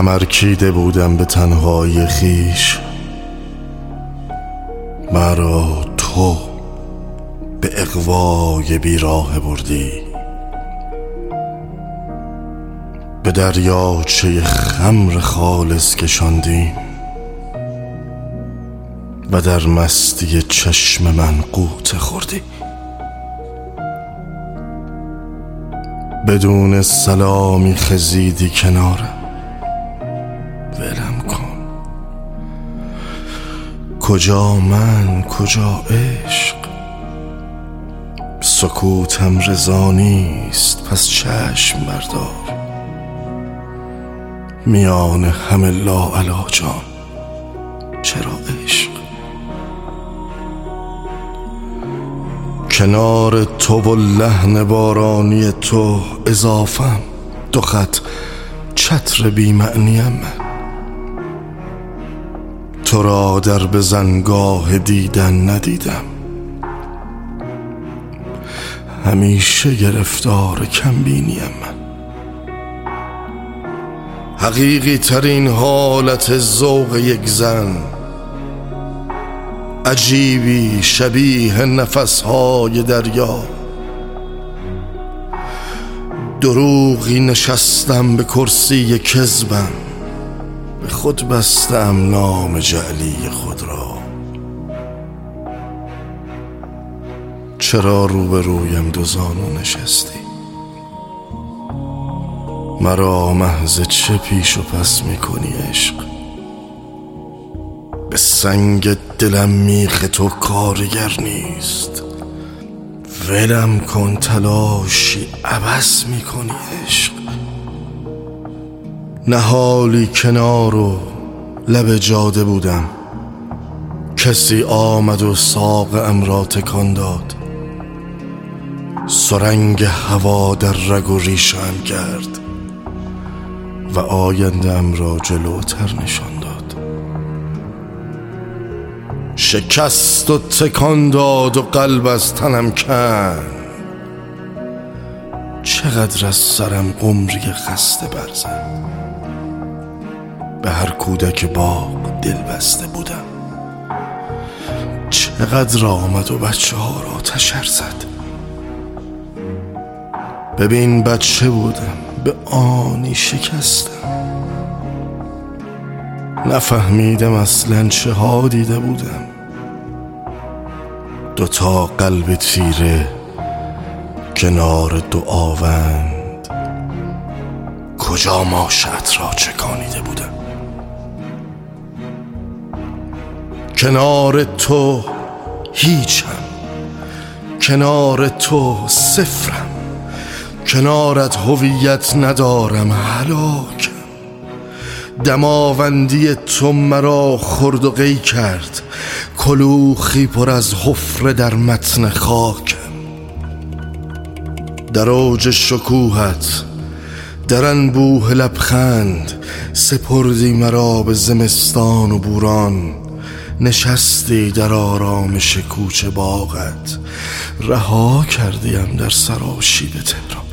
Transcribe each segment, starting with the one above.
کمرکیده بودم به تنهایی خویش، مرا تو به اغوای بیراه بردی، به دریاچه خمر خالص کشاندیم و در مستی چشم من غوطه خوردی. بدون سلامی خزیدی کنارم، ولم کن. کجا من کجا عشق؟ سکوتم رضا نیست، پس چشم بردار. میان همه لاعلاجان چرا عشق؟ کنار تو و لحن بارانی تو اضافم، دو خط چتر بی معنیم من. تو را در بزنگاه دیدن ندیدم، همیشه گرفتار کمبینیم من. حقیقی ترین حالت ذوق یک زن، عجیبی شبیه نفسهای دریا. دروغی نشستم به کرسی کذبم، به خود بستم نام جعلی خود را. چرا روبرویم دو زانو نشستی؟ مرا محض چه پیش و پس میکنی عشق؟ به سنگ دلم میخ تو کارگر نیست، ولم کن. تلاشی عبث میکنی عشق. نهالی کنار و لب جاده بودم، کسی آمد و ساقم را تکان داد. سرنگ هوا در رگ و ریشم کرد و آینده‌ام را جلوتر نشان داد. شکست و تکان داد و قلب از تنم کند. چقدر از سرم قمری خسته برزد. به هر کودک باغ دل بسته بودم، چقدر آمد و بچه ها را تشر زد. ببین بچه بودم، به آنی شکستم. نفهمیدم اصلا چه ها دیده بودم. دوتا قلب تیره کنار دو آوند، کجا ماشت را چکانیده بودم. کنار تو هیچم، کنار تو صفرم. کنارت هویت ندارم، هلاکم. دماوندی تو مرا خرد و قی کرد، کلوخی پر از حفره در متن خاکم. در اوج شکوهت، در انبوه لبخند، سپردی مرا به زمستان و بوران. نشستی در آرامش کوچه باغت، رها کردیم در سراشیب تهران.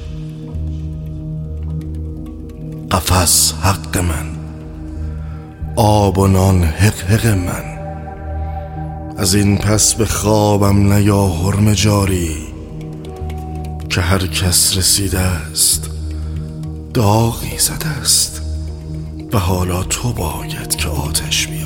قفس حق من، آب و نان حق من. از این پس به خوابم نیا حرم جاری، که هر کس رسیده است داغی زده است و حالا تو باید که آتش بیاری.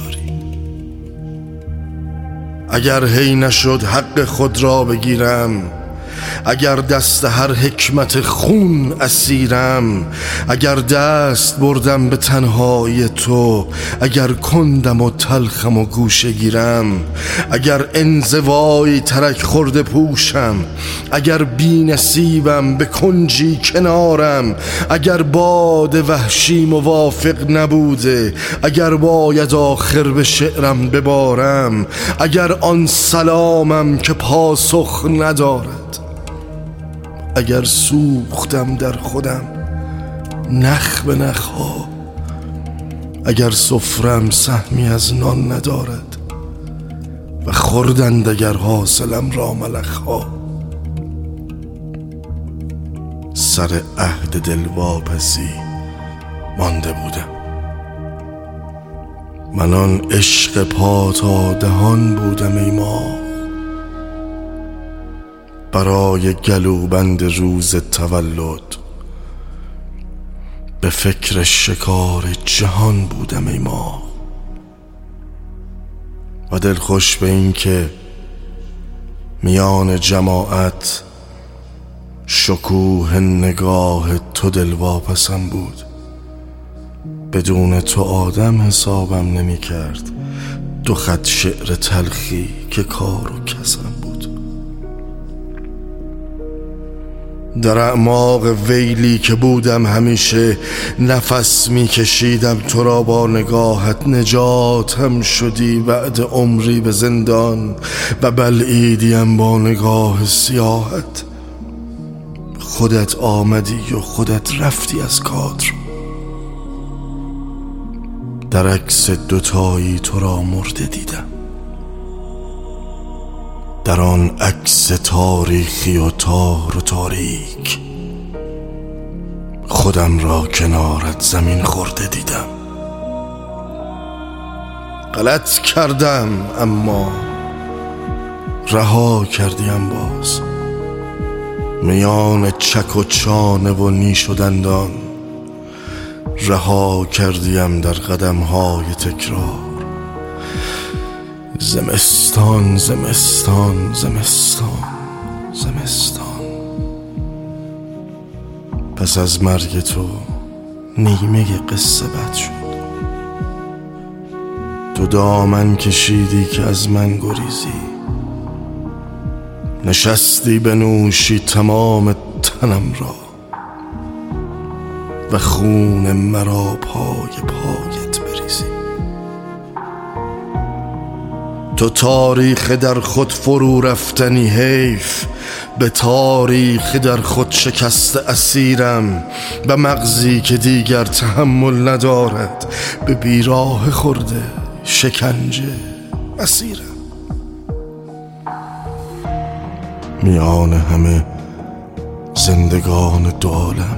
اگر هی نشد حق خود را بگیرم، اگر دست هر حکمت خون اسیرم، اگر دست بردم به تنهایی تو، اگر کندم و تلخم و گوشه گیرم، اگر انزوایی ترک خورده پوشم، اگر بی نصیبم به کنجی کنارم، اگر باد وحشی موافق نبوده، اگر باید آخر به شعرم ببارم، اگر آن سلامم که پاسخ ندارد، اگر سوختم در خودم نخ به نخها، اگر سفرم سهمی از نان ندارد و خوردند اگر حاصلم را ملخها. سر عهد دلواپسی مانده بودم، من آن عشق پا تا دهان بودم ای ماه، برای گلوبند روز تولد به فکر شکار جهان بودم ای ماه. و دلخوش به این که میان جماعت شکوه نگاه تو دلواپسم بود. بدون تو آدم حسابم نمی کرد، 2 خط شعر تلخی که کار و کسم بود. در اعماق ویلی که بودم همیشه نفس می کشیدم تو را با نگاهت، نجاتم شدی بعد عمری به زندان و بلعیدیم با نگاه سیاهت. خودت آمدی و خودت رفتی از کادر، در عکس دوتایی تو را مرده دیدم. در آن عکس تاریخی و تار و تاریک خودم را کنارت زمین خورده دیدم. غلط کردم اما رها کردیم باز، میان چک و چانه و نیش و دندان رها کردیم در قدم‌های تکرار. زمستان زمستان زمستان زمستان. پس از مرگ تو نیمه قصه بد شد. تو دامن کشیدی که از من گریزی، نشستی بنوشی تمام تنم را و خون مرا پای پایت بریزی. تو تاریخ در خود فرو رفتنی، حیف به تاریخ در خود شکست اسیرم و مغزی که دیگر تحمل ندارد به بیراه خورده شکنجه اسیرم. میان همه زندگان دو عالم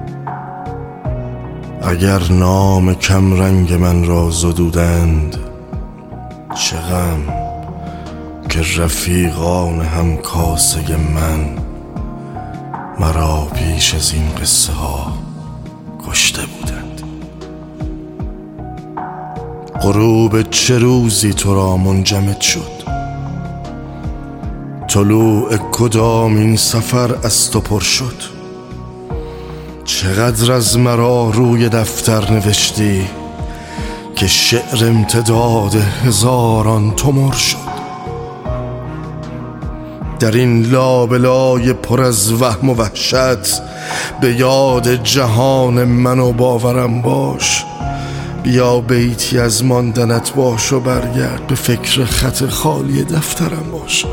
اگر نام کم رنگ من را زدودند، چه غم که رفیقان هم کاسه من مرا پیش از این قصه ها کشته بودند. غروب چه روزی تو را منجمد شد، طلوع کدام این سفر از تو پر شد. چقدر از مرا روی دفتر نوشتی که شعر امتداد هزاران تومر شد. در این لابلای پر از وهم و وحشت به یاد جهان من و باورم باش. بیا بیتی از ماندنت باش و برگرد به فکر خط خالی دفترم باش.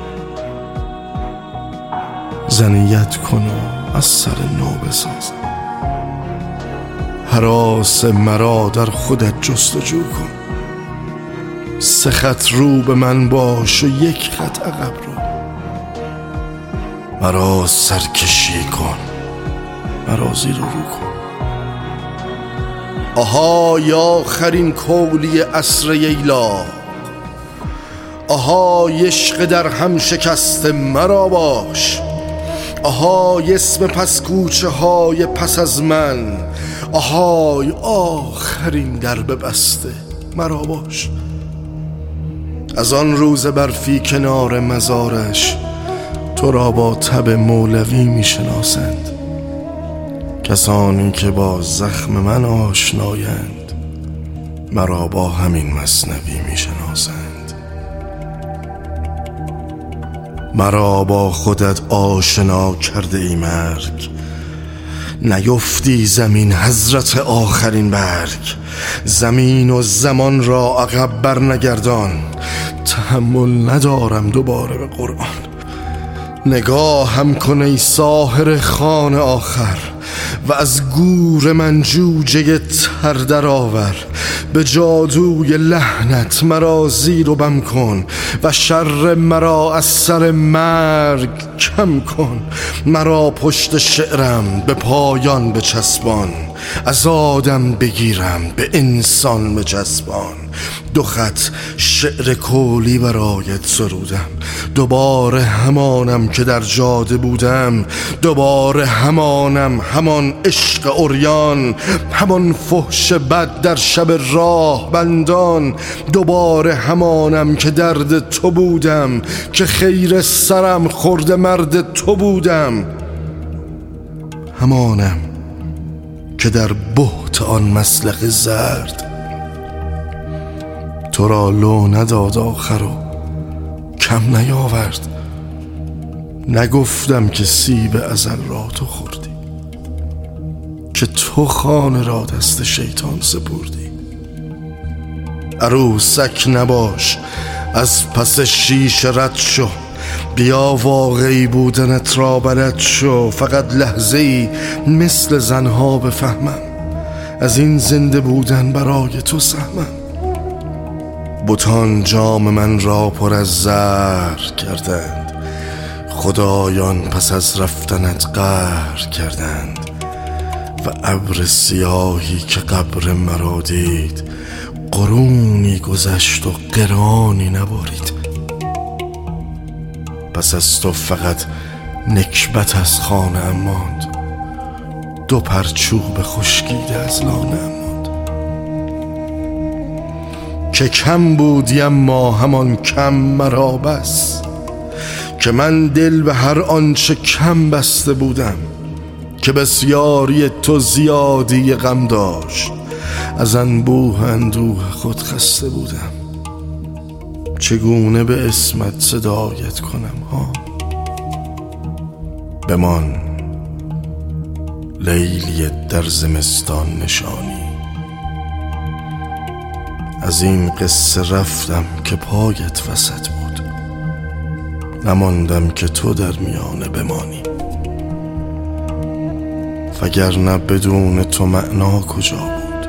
زنیت کن و از سر نو بسازم، هراس مرا در خودت جستجو کن. 3 خط رو به من باش و 1 خط عقب رو. مرا سرکشی کن، مرا زیر و رو کن. آهای آخرین کولی عصر ییلا، آهای عشق در هم شکست مرا باش. آهای اسم پس کوچه های پس از من، آهای آخرین درب بسته مرا باش. از آن روز برفی کنار مزارش تو را با تب مولوی می شناسند. کسانی که با زخم من آشنایند مرا با همین مثنوی می شناسند. مرا با خودت آشنا کرده ای مرگ، نیفتی زمین حضرت آخرین برگ. زمین و زمان را عقب بر نگردان، تحمل ندارم دوباره به قرآن. نگاهم کن ای ساحر خان آخر و از گور من جوجه تر در آور. به جادوی لحنت مرا زیر و بم کن و شر مرا از سر مرگ کم کن. مرا پشت شعرم به پایان بچسبان، از آدم بگیرم به انسان بچسبان. 2 خط شعر کولی برایت سرودم. دوباره همانم که در جاده بودم، دوباره همانم، همان عشق عریان، همان فحش بد در شب راه بندان. دوباره همانم که درد تو بودم، که خیر سرم خورد مرد تو بودم. همانم که در بهت آن مسلخ زرد تو را لو نداد آخر و کم نیاورد. نگفتم که سیب ازل را تو خوردی، که تو خانه را دست شیطان سپردی. عروسک نباش، از پس شیشه رد شو، بیا واقعی بودنت را بلد شو. فقط لحظه ای مثل زنها بفهمم، از این زنده بودن برای تو سهمم. بتان جام من را پر از زهر کردند، خدایان پس از رفتنت قهر کردند. و ابر سیاهی که قبر مرا دید، قرونی گذشت و قرانی نبارید. پس از تو فقط نکبت از خانه ماند، 2 پرچوب خشکیده از لانه ماند. که کم بودی اما همان کم مرا بس، که من دل به هر آنچه کم بسته بودم. که بسیاری تو زیادی غم داشت، از انبوه اندوه خود خسته بودم. چگونه به اسمت صدایت کنم ها؟ بمان لیلی در زمستان نشانی، از این قصه رفتم که پایت وسط بود. نماندم که تو در میانه بمانی، وگرنه بدون تو معنا کجا بود.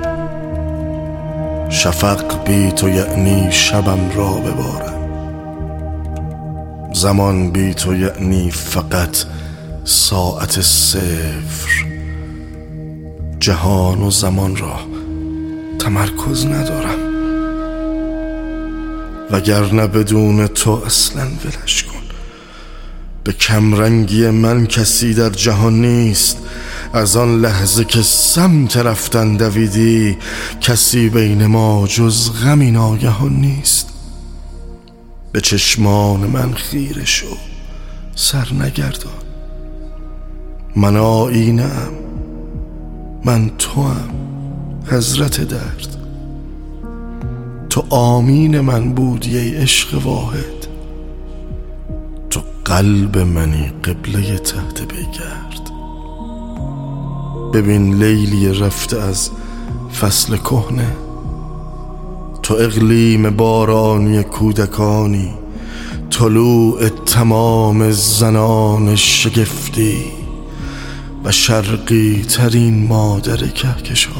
شفق بی تو یعنی شبم را ببارم، زمان بی تو یعنی فقط ساعت 0. جهان و زمان را تمرکز ندارم، وگرنه بدون تو اصلا ولش کن. به کمرنگی من کسی در جهان نیست، از آن لحظه که سمت رفتن دویدی، کسی بین ما جز غمی ناگهان نیست. به چشمان من خیره شو، سر نگردان. من آینه ام، من تو ام، حضرت درد. تو آمین من بودی ای عشق واحد، تو قلب منی قبله تحت پیگرد. ببین لیلی رفته از فصل کهنه، تو اقلیم بارانی کودکانی، طلوع تمام زنان شگفتی و شرقی ترین مادر کهکشانی.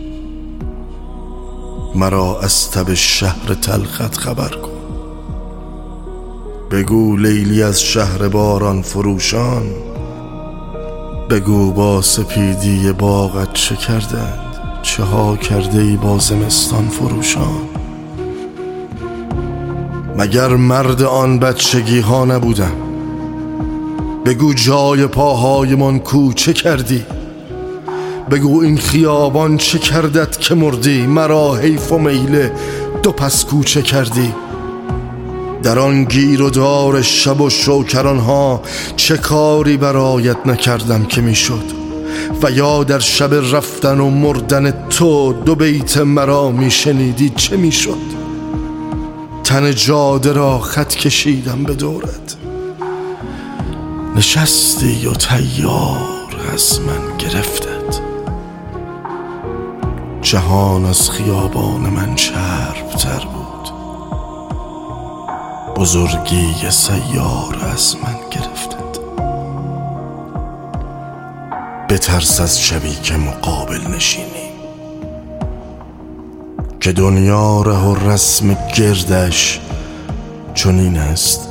مرا از تب شهر تلخت خبر کن، بگو لیلی از شهر باران فروشان، بگو با سپیدی باغت چه کردند، چه ها کرده ای با زمستان فروشان. مگر مرد آن بچگی ها نبودم؟ بگو جای پاهای من کوچه کردی، بگو این خیابان چه کردت که مردی. مرا حیف و میله 2 پس کوچه کردی. در آن گیر و دار شب و شوکران ها چه کاری برایت نکردم که میشد. و یا در شب رفتن و مردن تو 2 بیت مرا میشنیدی چه میشد. تن جاده را خط کشیدم به دورت، نشستی و تیار از من گرفتت. جهان از خیابان من چرب‌تر بود، بزرگی سیار از من گرفتت. بترس از شبی که مقابل نشینی، که دنیا ره و رسم گردش چنین است.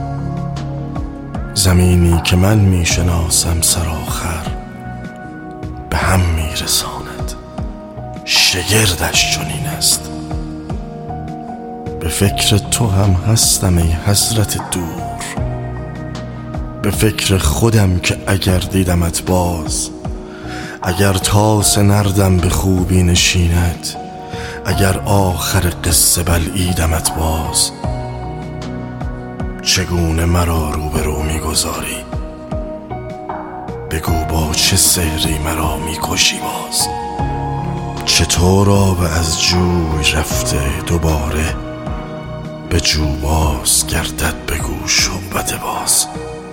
زمینی که من میشناسم سرآخر به هم میرساند، شگردش چنین است. به فکر تو هم هستم ای حضرت دور، به فکر خودم که اگر دیدمت باز، اگر طاس نردم به خوبی نشیند، اگر آخر قصه بلعیدمت باز، چگونه مرا روبرو میگذاری؟ بگو با چه سحری مرا میکشی باز؟ چطور آب از جوی رفته دوباره به جو باز گردد؟ بگو شعبده باز.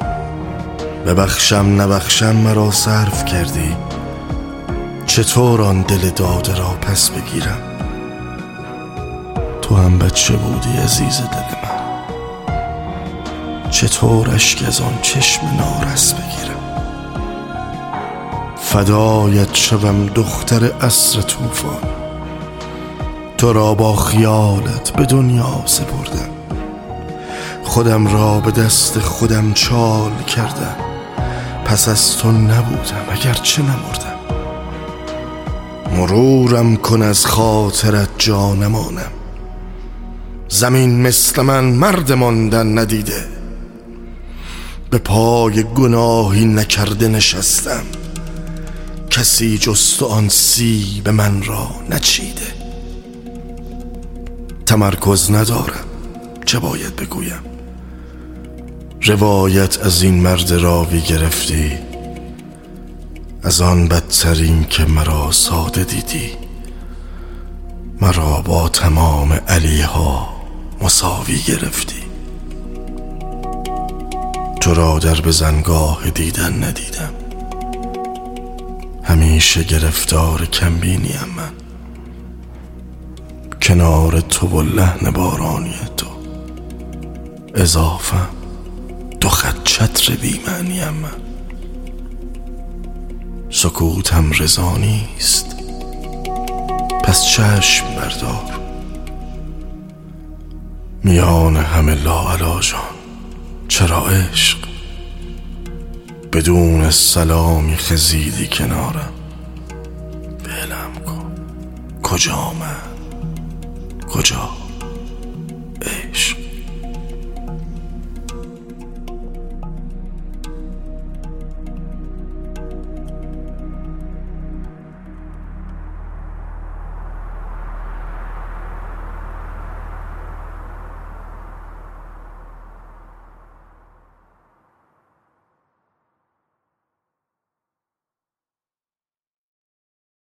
ببخشم نبخشم مرا صرف کردی، چطور آن دل داده را پس بگیرم؟ تو هم بچه بودی عزیز دل من، چطور اشک از آن چشم نارس بگیرم؟ فدایت شوم دختر عصر طوفان، تو را با خیالت به دنیا سپردم، خودم را به دست خودم چال کردم، پس از تو نبودم اگرچه نمردم. مرورم کن از خاطرت جانمانم، زمین مثل من مرد ماندن ندیده، به پای گناهی نکرده نشستم، کسی جز تو آن سیب من را نچیده. تمرکز ندارم چه باید بگویم، روایت از این مرد راوی گرفتی، از آن بدترین که مرا ساده دیدی، مرا با تمام علیها مساوی گرفتی. تو را در بزنگاه دیدن ندیدم، همیشه گرفتار کمبینیم من، کنار تو و لحن بارانی تو اضافم دو خط چتر بی‌معنیم من. سکوتم رضا نیست پس چشم بردار، میان همه لاعلاجان چرا عشق؟ بدون سلامی خزیدی کنارم، ولم کن کجا من کجا؟